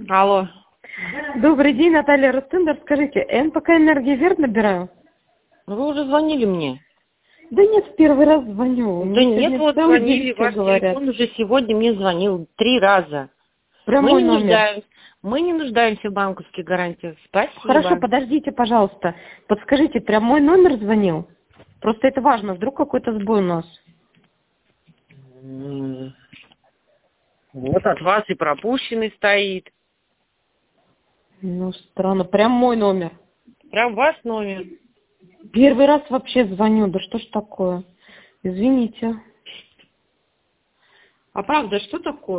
Алло. Добрый день, Наталья Рустендер. Скажите, НПК «Энергия» верно набираю? Вы уже звонили мне? Да нет, первый раз звоню. Да нет, вот целый день звонили, все ваш говорят. телефон уже сегодня мне звонил 3 раза. Прямой номер. Мы не нуждаемся в банковских гарантиях. Спасибо. Хорошо, подождите, пожалуйста. Подскажите, прямой номер звонил? Просто это важно, вдруг какой-то сбой у нас. Вот от вас и пропущенный стоит. Ну, странно, прямой номер. Прям ваш номер. Первый раз вообще звоню, да что ж такое? Извините. А правда, что такое?